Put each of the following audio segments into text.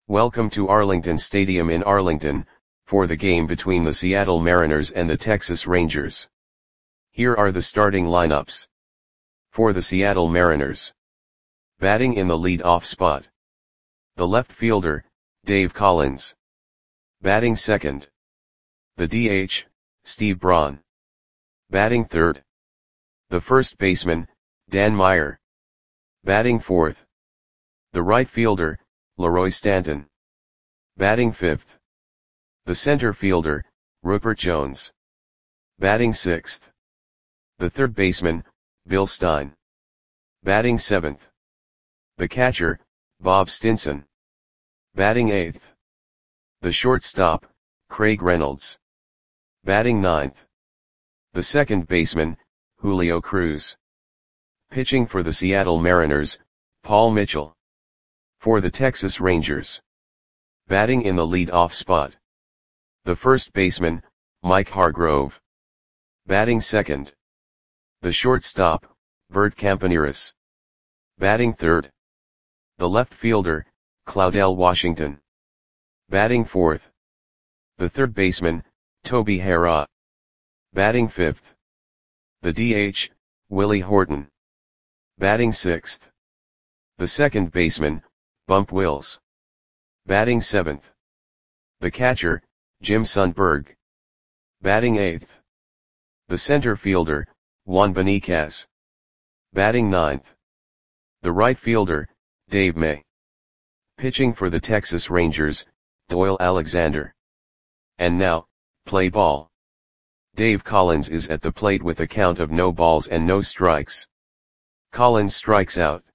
Welcome to Arlington Stadium in Arlington, for the game between the Seattle Mariners and the Texas Rangers. Here are the starting lineups. For the Seattle Mariners. Batting in the lead-off spot. The left fielder, Dave Collins. Batting second. The DH, Steve Braun. Batting third. The first baseman, Dan Meyer. Batting fourth. The right fielder, Leroy Stanton. Batting fifth. The center fielder, Rupert Jones. Batting sixth. The third baseman, Bill Stein. Batting seventh. The catcher, Bob Stinson. Batting eighth. The shortstop, Craig Reynolds. Batting ninth. The second baseman, Julio Cruz. Pitching for the Seattle Mariners, Paul Mitchell. For the Texas Rangers. Batting in the lead-off spot. The first baseman, Mike Hargrove. Batting second. The shortstop, Bert Campaneris. Batting third. The left fielder, Claudell Washington. Batting fourth. The third baseman, Toby Harrah. Batting fifth. The DH, Willie Horton. Batting sixth. The second baseman, Bump Wills. Batting seventh. The catcher, Jim Sundberg. Batting eighth. The center fielder, Juan Beniquez. Batting ninth. The right fielder, Dave May. Pitching for the Texas Rangers, Doyle Alexander. And now, play ball. Dave Collins is at the plate with a count of no balls and no strikes. Collins strikes out.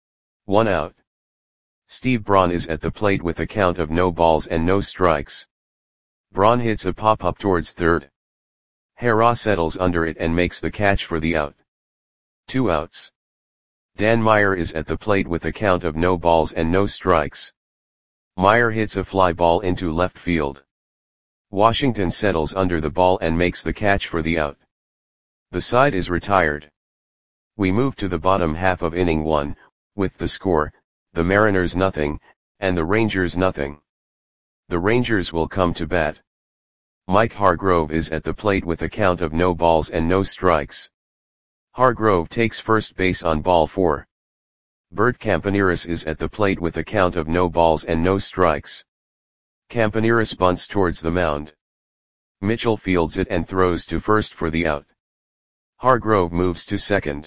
1 out. Steve Braun is at the plate with a count of no balls and no strikes. Braun hits a pop-up towards third. Harrah settles under it and makes the catch for the out. 2 outs. Dan Meyer is at the plate with a count of no balls and no strikes. Meyer hits a fly ball into left field. Washington settles under the ball and makes the catch for the out. The side is retired. We move to the bottom half of inning 1, with the score, the Mariners nothing, and the Rangers nothing. The Rangers will come to bat. Mike Hargrove is at the plate with a count of no balls and no strikes. Hargrove takes first base on ball 4. Bert Campaneris is at the plate with a count of no balls and no strikes. Campaneris bunts towards the mound. Mitchell fields it and throws to first for the out. Hargrove moves to second.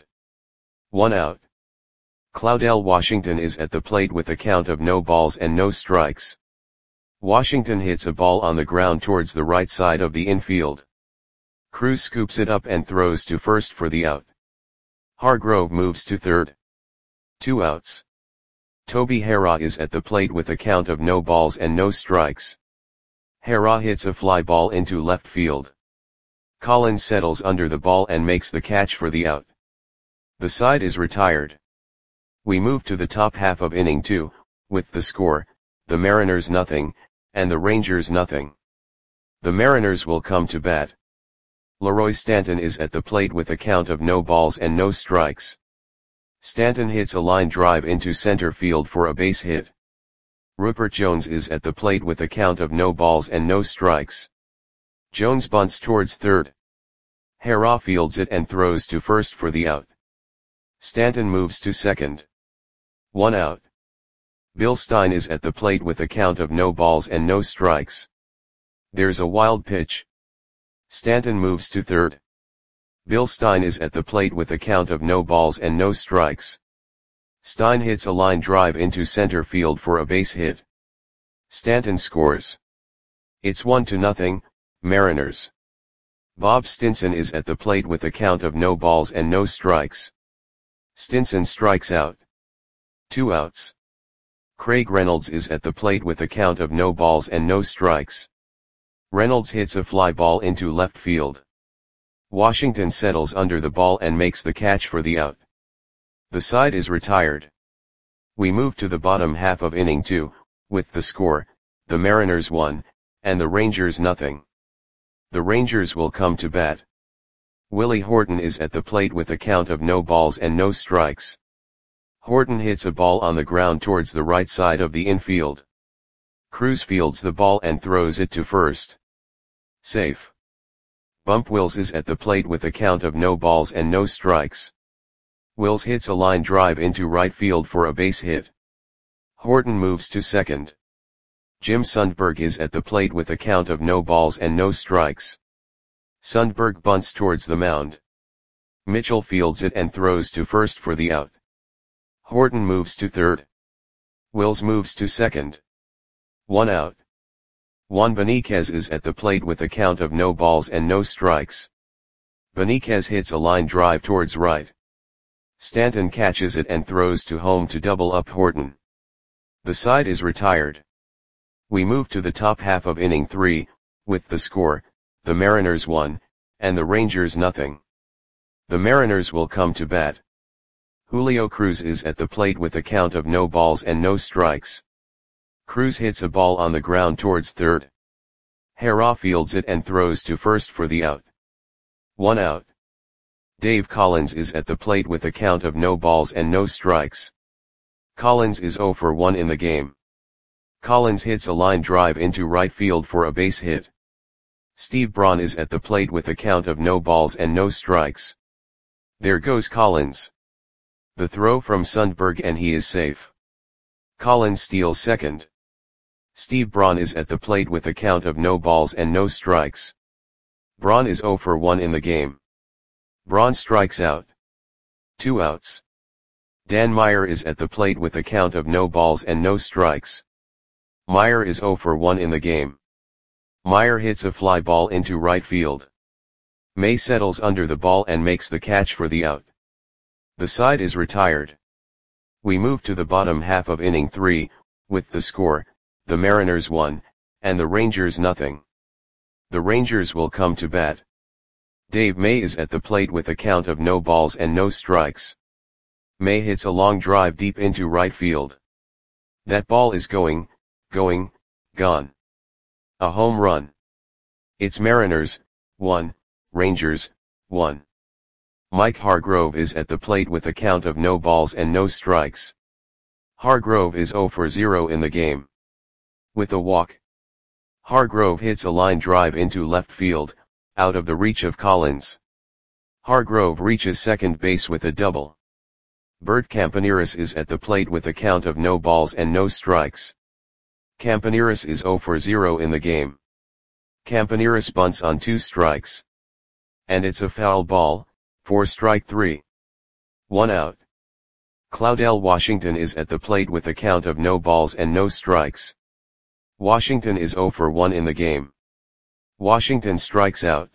1 out. Claudell Washington is at the plate with a count of no balls and no strikes. Washington hits a ball on the ground towards the right side of the infield. Cruz scoops it up and throws to first for the out. Hargrove moves to third. 2 outs. Toby Harrah is at the plate with a count of no balls and no strikes. Harrah hits a fly ball into left field. Collins settles under the ball and makes the catch for the out. The side is retired. We move to the top half of inning 2, with the score, the Mariners nothing, and the Rangers nothing. The Mariners will come to bat. Leroy Stanton is at the plate with a count of no balls and no strikes. Stanton hits a line drive into center field for a base hit. Rupert Jones is at the plate with a count of no balls and no strikes. Jones bunts towards third. Harrah fields it and throws to first for the out. Stanton moves to second. 1 out. Bill Stein is at the plate with a count of no balls and no strikes. There's a wild pitch. Stanton moves to third. Bill Stein is at the plate with a count of no balls and no strikes. Stein hits a line drive into center field for a base hit. Stanton scores. It's 1-0, Mariners. Bob Stinson is at the plate with a count of no balls and no strikes. Stinson strikes out. 2 outs. Craig Reynolds is at the plate with a count of no balls and no strikes. Reynolds hits a fly ball into left field. Washington settles under the ball and makes the catch for the out. The side is retired. We move to the bottom half of inning 2, with the score, the Mariners 1, and the Rangers nothing. The Rangers will come to bat. Willie Horton is at the plate with a count of no balls and no strikes. Horton hits a ball on the ground towards the right side of the infield. Cruz fields the ball and throws it to first. Safe. Bump Wills is at the plate with a count of no balls and no strikes. Wills hits a line drive into right field for a base hit. Horton moves to second. Jim Sundberg is at the plate with a count of no balls and no strikes. Sundberg bunts towards the mound. Mitchell fields it and throws to first for the out. Horton moves to third. Wills moves to second. 1 out. Juan Beniquez is at the plate with a count of no balls and no strikes. Beniquez hits a line drive towards right. Stanton catches it and throws to home to double up Horton. The side is retired. We move to the top half of inning 3, with the score, the Mariners 1, and the Rangers nothing. The Mariners will come to bat. Julio Cruz is at the plate with a count of no balls and no strikes. Cruz hits a ball on the ground towards third. Herrera fields it and throws to first for the out. 1 out. Dave Collins is at the plate with a count of no balls and no strikes. Collins is 0 for 1 in the game. Collins hits a line drive into right field for a base hit. Steve Braun is at the plate with a count of no balls and no strikes. There goes Collins. The throw from Sundberg and he is safe. Collins steals second. Steve Braun is at the plate with a count of no balls and no strikes. Braun is 0 for 1 in the game. Braun strikes out. 2 outs. Dan Meyer is at the plate with a count of no balls and no strikes. Meyer is 0 for 1 in the game. Meyer hits a fly ball into right field. May settles under the ball and makes the catch for the out. The side is retired. We move to the bottom half of inning 3, with the score, the Mariners 1, and the Rangers nothing. The Rangers will come to bat. Dave May is at the plate with a count of no balls and no strikes. May hits a long drive deep into right field. That ball is gone. A home run. It's Mariners, 1, Rangers, 1. Mike Hargrove is at the plate with a count of no balls and no strikes. Hargrove is 0 for 0 in the game. With a walk. Hargrove hits a line drive into left field, out of the reach of Collins. Hargrove reaches second base with a double. Bert Campaneris is at the plate with a count of no balls and no strikes. Campaneris is 0 for 0 in the game. Campaneris bunts on 2 strikes. And it's a foul ball, for strike 3. 1 out. Claudel Washington is at the plate with a count of no balls and no strikes. Washington is 0 for 1 in the game. Washington strikes out.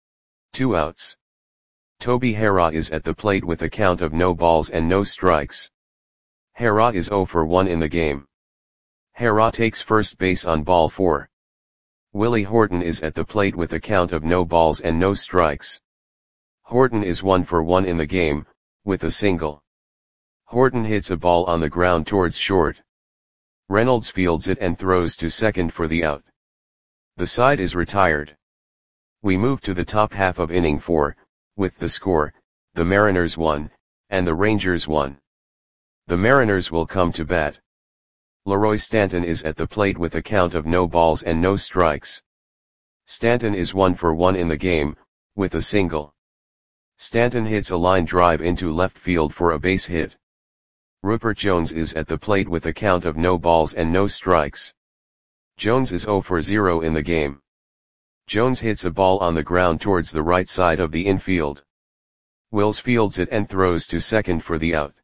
2 outs. Toby Herrera is at the plate with a count of no balls and no strikes. Herrera is 0 for 1 in the game. Herrera takes first base on ball 4. Willie Horton is at the plate with a count of no balls and no strikes. Horton is 1 for 1 in the game, with a single. Horton hits a ball on the ground towards short. Reynolds fields it and throws to second for the out. The side is retired. We move to the top half of inning 4, with the score, the Mariners 1, and the Rangers 1. The Mariners will come to bat. Leroy Stanton is at the plate with a count of no balls and no strikes. Stanton is 1 for 1 in the game, with a single. Stanton hits a line drive into left field for a base hit. Rupert Jones is at the plate with a count of no balls and no strikes. Jones is 0 for 0 in the game. Jones hits a ball on the ground towards the right side of the infield. Wills fields it and throws to second for the out.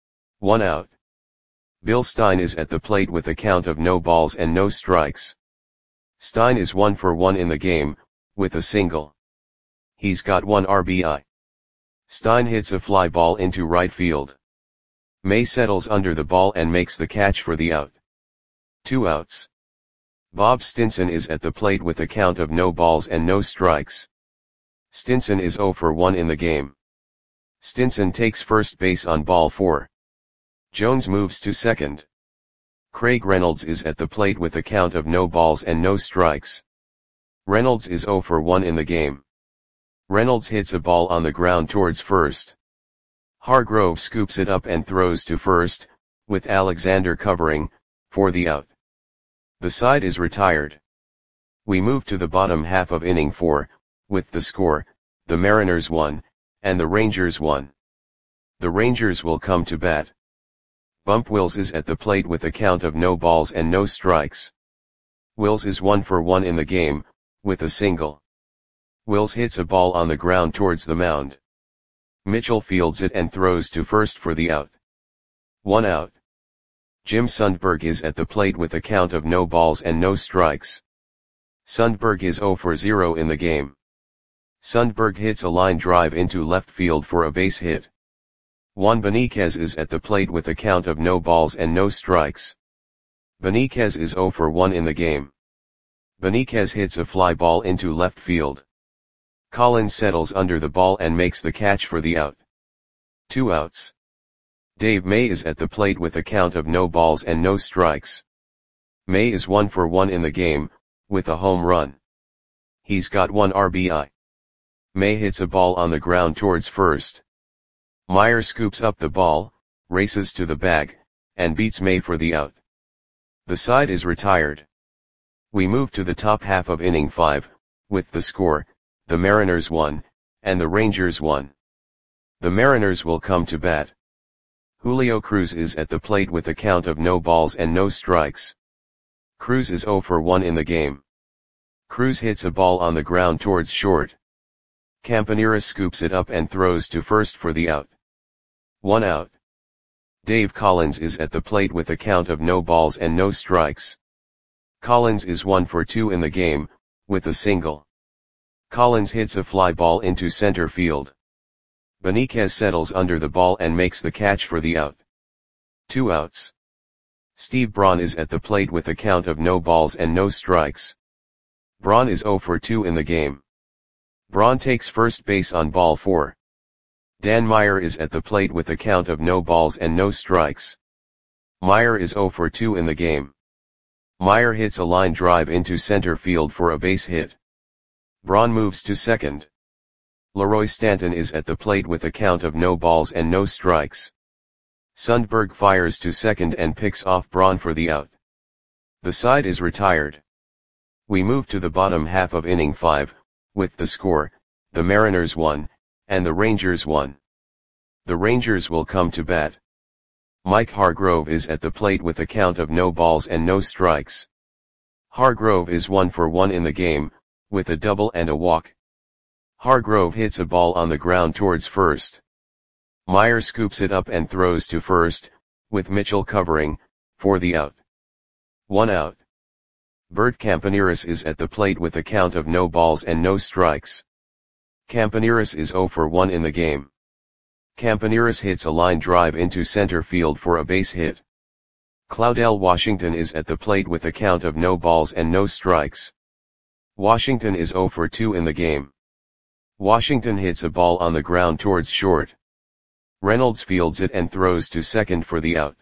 1 out. Bill Stein is at the plate with a count of no balls and no strikes. Stein is 1 for 1 in the game, with a single. He's got 1 RBI. Stein hits a fly ball into right field. May settles under the ball and makes the catch for the out. 2 outs. Bob Stinson is at the plate with a count of no balls and no strikes. Stinson is 0 for 1 in the game. Stinson takes first base on ball 4. Jones moves to second. Craig Reynolds is at the plate with a count of no balls and no strikes. Reynolds is 0 for 1 in the game. Reynolds hits a ball on the ground towards first. Hargrove scoops it up and throws to first, with Alexander covering, for the out. The side is retired. We move to the bottom half of inning 4, with the score, the Mariners 1, and the Rangers 1. The Rangers will come to bat. Bump Wills is at the plate with a count of no balls and no strikes. Wills is 1 for 1 in the game, with a single. Wills hits a ball on the ground towards the mound. Mitchell fields it and throws to first for the out. 1 out. Jim Sundberg is at the plate with a count of no balls and no strikes. Sundberg is 0 for 0 in the game. Sundberg hits a line drive into left field for a base hit. Juan Benitez is at the plate with a count of no balls and no strikes. Benitez is 0 for 1 in the game. Benitez hits a fly ball into left field. Collins settles under the ball and makes the catch for the out. 2 outs. Dave May is at the plate with a count of no balls and no strikes. May is 1 for 1 in the game, with a home run. He's got 1 RBI. May hits a ball on the ground towards first. Meyer scoops up the ball, races to the bag, and beats May for the out. The side is retired. We move to the top half of inning 5, with the score, the Mariners 1, and the Rangers 1. The Mariners will come to bat. Julio Cruz is at the plate with a count of no balls and no strikes. Cruz is 0 for 1 in the game. Cruz hits a ball on the ground towards short. Campaneris scoops it up and throws to first for the out. 1 out. Dave Collins is at the plate with a count of no balls and no strikes. Collins is 1 for 2 in the game, with a single. Collins hits a fly ball into center field. Benitez settles under the ball and makes the catch for the out. 2 outs. Steve Braun is at the plate with a count of no balls and no strikes. Braun is 0 for 2 in the game. Braun takes first base on ball 4. Dan Meyer is at the plate with a count of no balls and no strikes. Meyer is 0 for 2 in the game. Meyer hits a line drive into center field for a base hit. Braun moves to second. Leroy Stanton is at the plate with a count of no balls and no strikes. Sundberg fires to second and picks off Braun for the out. The side is retired. We move to the bottom half of inning 5, with the score, the Mariners 1, and the Rangers 1. The Rangers will come to bat. Mike Hargrove is at the plate with a count of no balls and no strikes. Hargrove is 1 for 1 in the game, with a double and a walk. Hargrove hits a ball on the ground towards first. Meyer scoops it up and throws to first, with Mitchell covering, for the out. 1 out. Bert Campaneris is at the plate with a count of no balls and no strikes. Campaneris is 0 for 1 in the game. Campaneris hits a line drive into center field for a base hit. Claudell Washington is at the plate with a count of no balls and no strikes. Washington is 0 for 2 in the game. Washington hits a ball on the ground towards short. Reynolds fields it and throws to second for the out.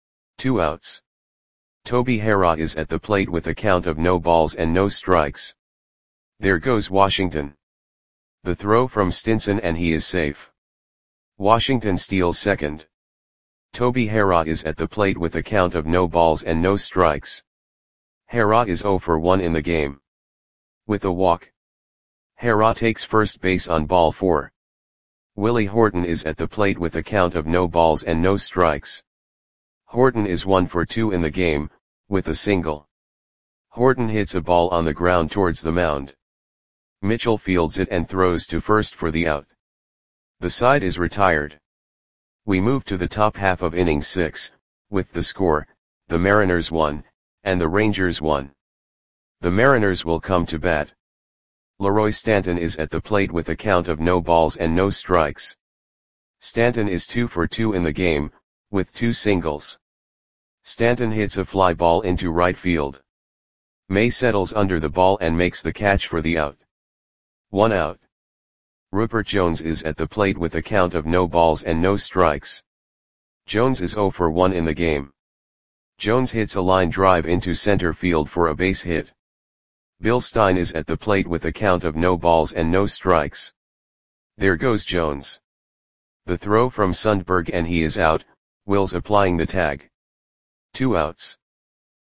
2 outs. Toby Harrah is at the plate with a count of no balls and no strikes. There goes Washington. The throw from Stinson and he is safe. Washington steals second. Toby Harrah is at the plate with a count of no balls and no strikes. Harrah is 0 for 1 in the game. With a walk. Harrah takes first base on ball 4. Willie Horton is at the plate with a count of no balls and no strikes. Horton is 1 for 2 in the game, with a single. Horton hits a ball on the ground towards the mound. Mitchell fields it and throws to first for the out. The side is retired. We move to the top half of inning 6, with the score, the Mariners 1, and the Rangers 1. The Mariners will come to bat. Leroy Stanton is at the plate with a count of no balls and no strikes. Stanton is 2 for 2 in the game, with 2 singles. Stanton hits a fly ball into right field. May settles under the ball and makes the catch for the out. 1 out. Rupert Jones is at the plate with a count of no balls and no strikes. Jones is 0 for 1 in the game. Jones hits a line drive into center field for a base hit. Bill Stein is at the plate with a count of no balls and no strikes. There goes Jones. The throw from Sundberg and he is out, Wills applying the tag. 2 outs.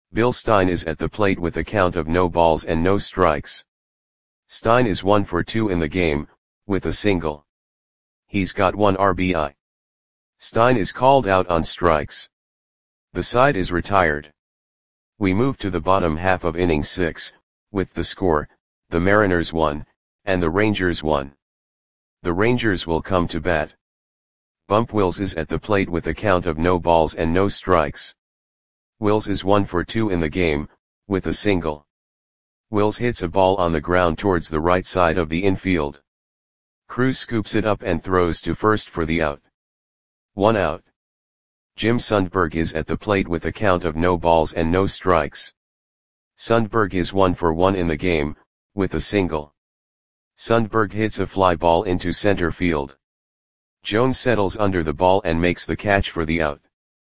Bill Stein is at the plate with a count of no balls and no strikes. Stein is 1 for 2 in the game, with a single. He's got 1 RBI. Stein is called out on strikes. The side is retired. We move to the bottom half of inning 6, with the score, the Mariners 1, and the Rangers 1. The Rangers will come to bat. Bump Wills is at the plate with a count of no balls and no strikes. Wills is 1 for 2 in the game, with a single. Wills hits a ball on the ground towards the right side of the infield. Cruz scoops it up and throws to first for the out. 1 out. Jim Sundberg is at the plate with a count of no balls and no strikes. Sundberg is 1 for 1 in the game, with a single. Sundberg hits a fly ball into center field. Jones settles under the ball and makes the catch for the out.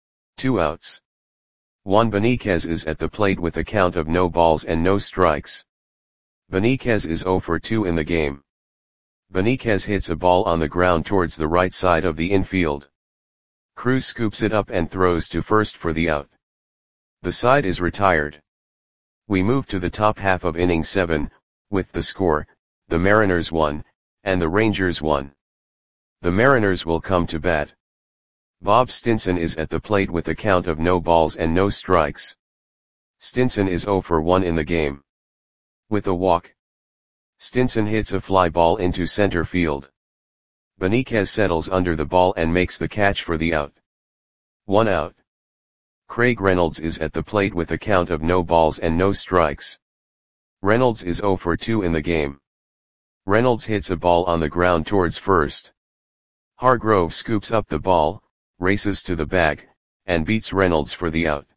2 outs. Juan Beniquez is at the plate with a count of no balls and no strikes. Beniquez is 0 for 2 in the game. Beniquez hits a ball on the ground towards the right side of the infield. Cruz scoops it up and throws to first for the out. The side is retired. We move to the top half of inning 7, with the score, the Mariners 1, and the Rangers 1. The Mariners will come to bat. Bob Stinson is at the plate with a count of no balls and no strikes. Stinson is 0 for 1 in the game. With a walk. Stinson hits a fly ball into center field. Beniquez settles under the ball and makes the catch for the out. 1 out. Craig Reynolds is at the plate with a count of no balls and no strikes. Reynolds is 0 for 2 in the game. Reynolds hits a ball on the ground towards first. Hargrove scoops up the ball, races to the bag, and beats Reynolds for the out.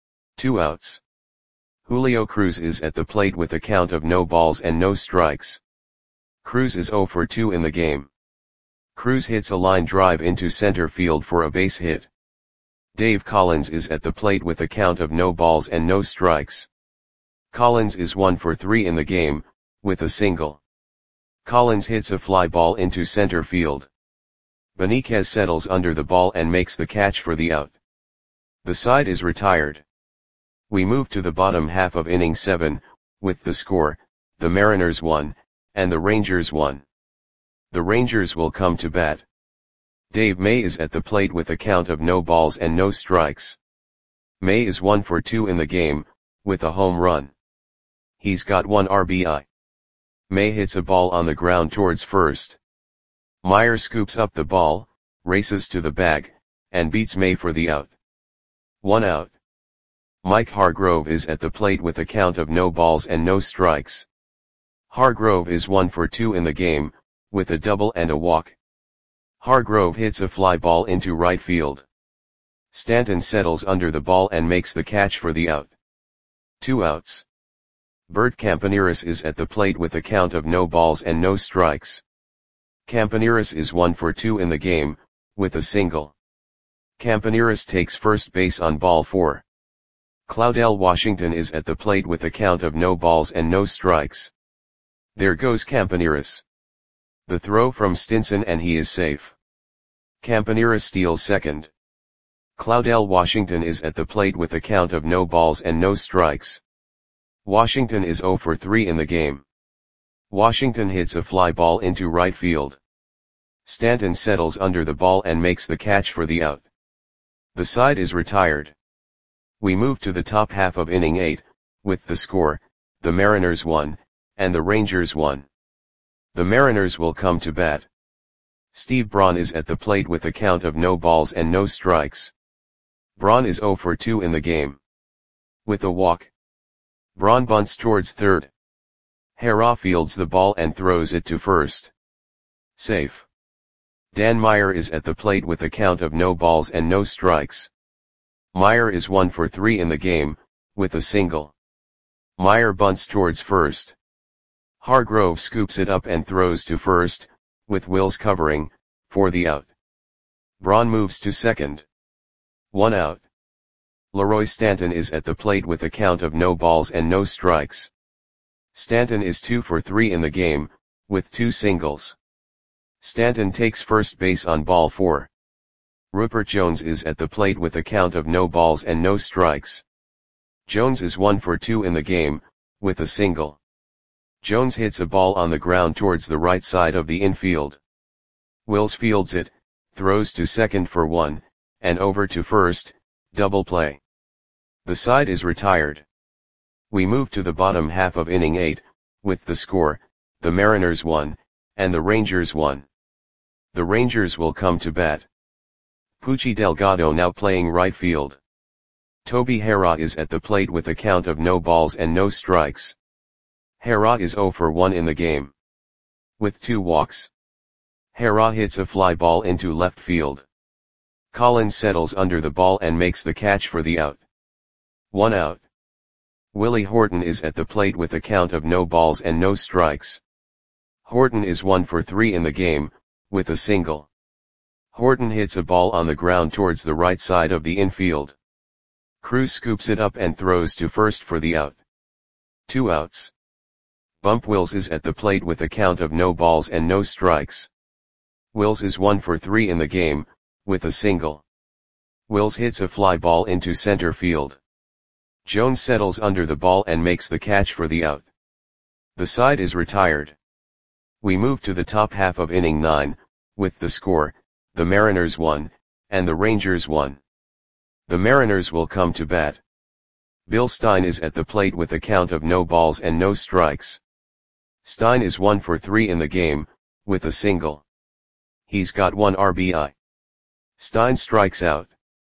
2 outs. Julio Cruz is at the plate with a count of no balls and no strikes. Cruz is 0 for 2 in the game. Cruz hits a line drive into center field for a base hit. Dave Collins is at the plate with a count of no balls and no strikes. Collins is 1 for 3 in the game, with a single. Collins hits a fly ball into center field. Beniquez settles under the ball and makes the catch for the out. The side is retired. We move to the bottom half of inning 7, with the score, the Mariners 1, and the Rangers 1. The Rangers will come to bat. Dave May is at the plate with a count of no balls and no strikes. May is 1 for 2 in the game, with a home run. He's got 1 RBI. May hits a ball on the ground towards first. Meyer scoops up the ball, races to the bag, and beats May for the out. 1 out. Mike Hargrove is at the plate with a count of no balls and no strikes. Hargrove is 1 for 2 in the game, with a double and a walk. Hargrove hits a fly ball into right field. Stanton settles under the ball and makes the catch for the out. 2 outs. Bert Campaneris is at the plate with a count of no balls and no strikes. Campaneris is 1 for 2 in the game, with a single. Campaneris takes first base on ball 4. Claudel Washington is at the plate with a count of no balls and no strikes. There goes Campaneris. The throw from Stinson and he is safe. Campaneris steals second. Claudel Washington is at the plate with a count of no balls and no strikes. Washington is 0 for 3 in the game. Washington hits a fly ball into right field. Stanton settles under the ball and makes the catch for the out. The side is retired. We move to the top half of inning 8, with the score, the Mariners 1, and the Rangers 1. The Mariners will come to bat. Steve Braun is at the plate with a count of no balls and no strikes. Braun is 0 for 2 in the game. With a walk. Braun bunts towards third. Hara fields the ball and throws it to first. Safe. Dan Meyer is at the plate with a count of no balls and no strikes. Meyer is 1 for 3 in the game, with a single. Meyer bunts towards first. Hargrove scoops it up and throws to first, with Wills covering, for the out. Braun moves to second. 1 out. Leroy Stanton is at the plate with a count of no balls and no strikes. Stanton is 2 for 3 in the game, with 2 singles. Stanton takes first base on ball 4. Rupert Jones is at the plate with a count of no balls and no strikes. Jones is 1 for 2 in the game, with a single. Jones hits a ball on the ground towards the right side of the infield. Wills fields it, throws to second for 1, and over to first, double play. The side is retired. We move to the bottom half of inning 8, with the score, the Mariners 1, and the Rangers 1. The Rangers will come to bat. Pucci Delgado now playing right field. Toby Harrah is at the plate with a count of no balls and no strikes. Harrah is 0 for 1 in the game, with 2 walks. Harrah hits a fly ball into left field. Collins settles under the ball and makes the catch for the out. 1 out. Willie Horton is at the plate with a count of no balls and no strikes. Horton is 1 for 3 in the game, with a single. Horton hits a ball on the ground towards the right side of the infield. Cruz scoops it up and throws to first for the out. 2 outs. Bump Wills is at the plate with a count of no balls and no strikes. Wills is 1 for 3 in the game, with a single. Wills hits a fly ball into center field. Jones settles under the ball and makes the catch for the out. The side is retired. We move to the top half of inning 9, with the score, the Mariners 1, and the Rangers 1. The Mariners will come to bat. Bill Stein is at the plate with a count of no balls and no strikes. Stein is 1 for 3 in the game, with a single. He's got 1 RBI. Stein strikes out.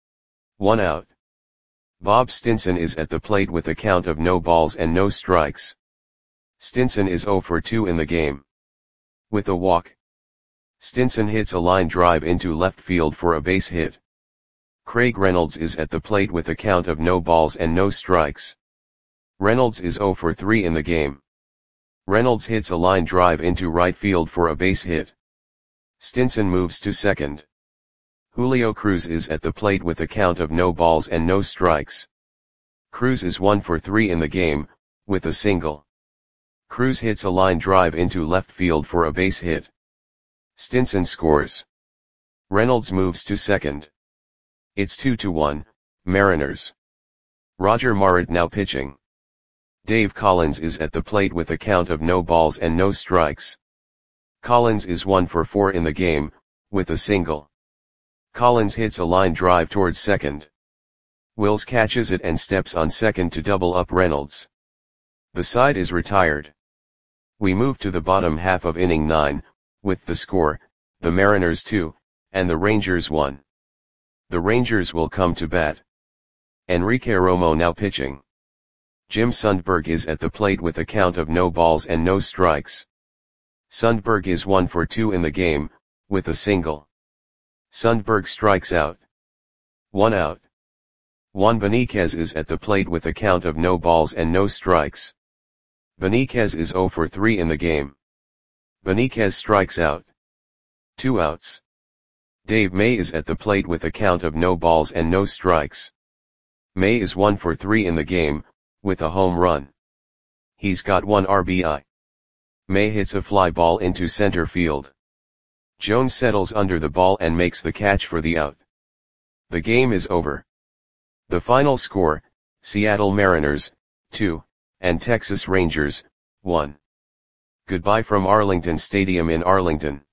1 out. Bob Stinson is at the plate with a count of no balls and no strikes. Stinson is 0 for 2 in the game, with a walk. Stinson hits a line drive into left field for a base hit. Craig Reynolds is at the plate with a count of no balls and no strikes. Reynolds is 0 for 3 in the game. Reynolds hits a line drive into right field for a base hit. Stinson moves to second. Julio Cruz is at the plate with a count of no balls and no strikes. Cruz is 1 for 3 in the game, with a single. Cruz hits a line drive into left field for a base hit. Stinson scores. Reynolds moves to second. It's 2-1, Mariners. Roger Marit now pitching. Dave Collins is at the plate with a count of no balls and no strikes. Collins is 1 for 4 in the game, with a single. Collins hits a line drive towards second. Wills catches it and steps on second to double up Reynolds. The side is retired. We move to the bottom half of inning 9, with the score, the Mariners 2, and the Rangers 1. The Rangers will come to bat. Enrique Romo now pitching. Jim Sundberg is at the plate with a count of no balls and no strikes. Sundberg is 1 for 2 in the game, with a single. Sundberg strikes out. 1 out. Juan Beniquez is at the plate with a count of no balls and no strikes. Beniquez is 0 for 3 in the game. Beniquez strikes out. 2 outs. Dave May is at the plate with a count of no balls and no strikes. May is 1 for 3 in the game, with a home run. He's got 1 RBI. May hits a fly ball into center field. Jones settles under the ball and makes the catch for the out. The game is over. The final score, Seattle Mariners, 2, and Texas Rangers, 1. Goodbye from Arlington Stadium in Arlington.